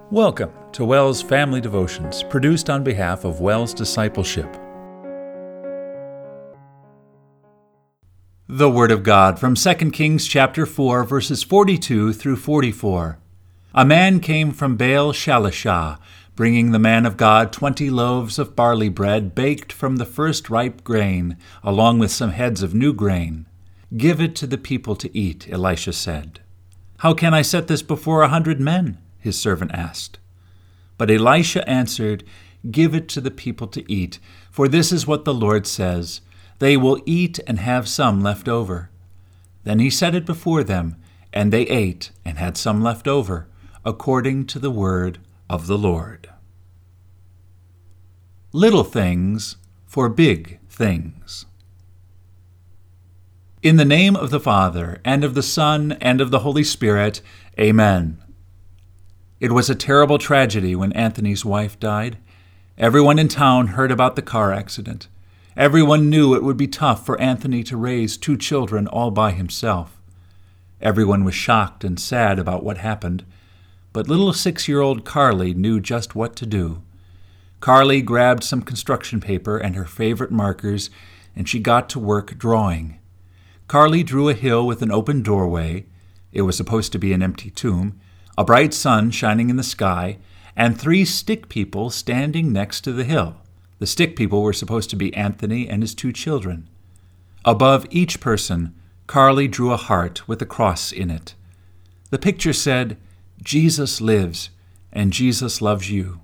Welcome to WELS Family Devotions, produced on behalf of WELS Discipleship. The Word of God from 2 Kings chapter 4, verses 42 through 44. A man came from Baal Shalishah, bringing the man of God 20 loaves of barley bread baked from the first ripe grain, along with some heads of new grain. "Give it to the people to eat," Elisha said. "How can I set this before 100 men?" his servant asked. But Elisha answered, "Give it to the people to eat, for this is what the Lord says, they will eat and have some left over." Then he set it before them, and they ate and had some left over, according to the word of the Lord. Little things for big things. In the name of the Father, and of the Son, and of the Holy Spirit, Amen. It was a terrible tragedy when Anthony's wife died. Everyone in town heard about the car accident. Everyone knew it would be tough for Anthony to raise 2 children all by himself. Everyone was shocked and sad about what happened, but little 6-year-old Carly knew just what to do. Carly grabbed some construction paper and her favorite markers, and she got to work drawing. Carly drew a hill with an open doorway. It was supposed to be an empty tomb, a bright sun shining in the sky, and 3 stick people standing next to the hill. The stick people were supposed to be Anthony and his 2 children. Above each person, Carly drew a heart with a cross in it. The picture said, "Jesus lives, and Jesus loves you."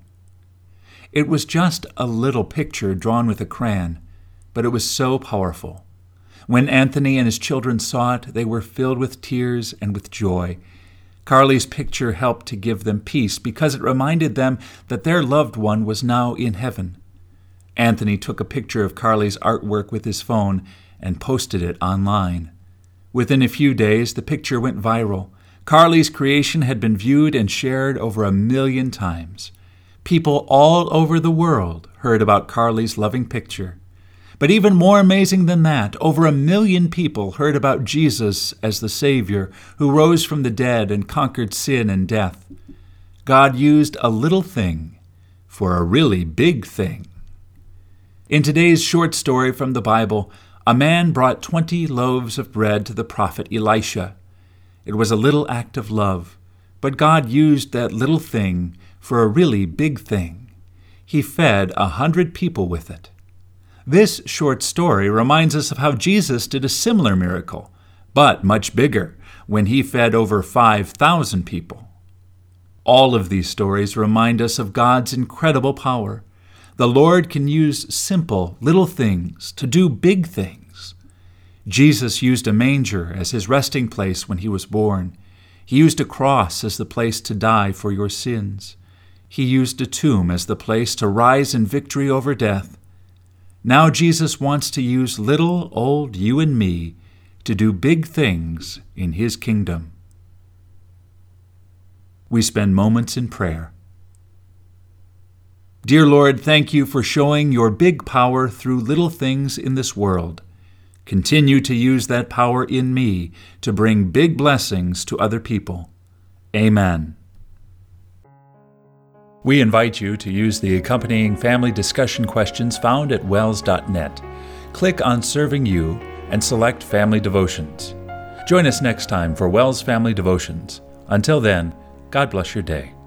It was just a little picture drawn with a crayon, but it was so powerful. When Anthony and his children saw it, they were filled with tears and with joy. Carly's picture helped to give them peace because it reminded them that their loved one was now in heaven. Anthony took a picture of Carly's artwork with his phone and posted it online. Within a few days, the picture went viral. Carly's creation had been viewed and shared over 1 million times. People all over the world heard about Carly's loving picture. But even more amazing than that, over 1 million people heard about Jesus as the Savior who rose from the dead and conquered sin and death. God used a little thing for a really big thing. In today's short story from the Bible, a man brought 20 loaves of bread to the prophet Elisha. It was a little act of love, but God used that little thing for a really big thing. He fed 100 people with it. This short story reminds us of how Jesus did a similar miracle, but much bigger, when he fed over 5,000 people. All of these stories remind us of God's incredible power. The Lord can use simple, little things to do big things. Jesus used a manger as his resting place when he was born. He used a cross as the place to die for your sins. He used a tomb as the place to rise in victory over death. Now Jesus wants to use little old you and me to do big things in his kingdom. We spend moments in prayer. Dear Lord, thank you for showing your big power through little things in this world. Continue to use that power in me to bring big blessings to other people. Amen. We invite you to use the accompanying family discussion questions found at wels.net. Click on Serving You and select Family Devotions. Join us next time for WELS Family Devotions. Until then, God bless your day.